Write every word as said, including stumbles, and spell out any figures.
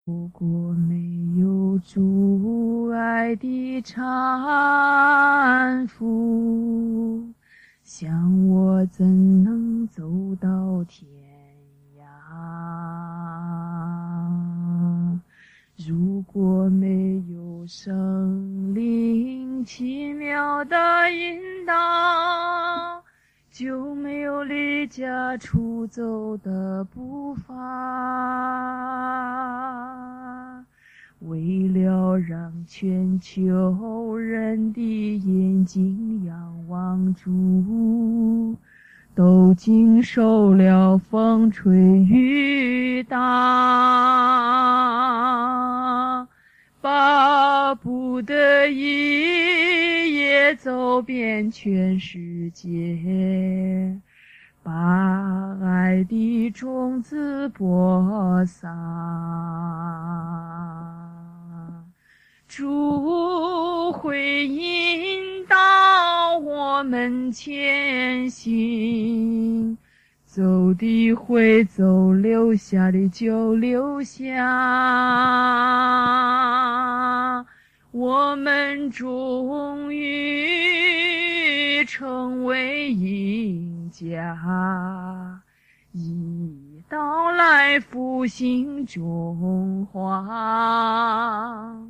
如果没有主爱的搀扶，想我怎能走到天涯？如果没有圣灵奇妙的引导，就没有离家出走的步伐。为了让全球人的眼睛仰望主，都经受了风吹雨打，巴不得一夜走遍全世界，把爱的种子播撒。主会引导我们前行，走的会走，留下的就留下，我们终于成为赢家，一道来复兴中华。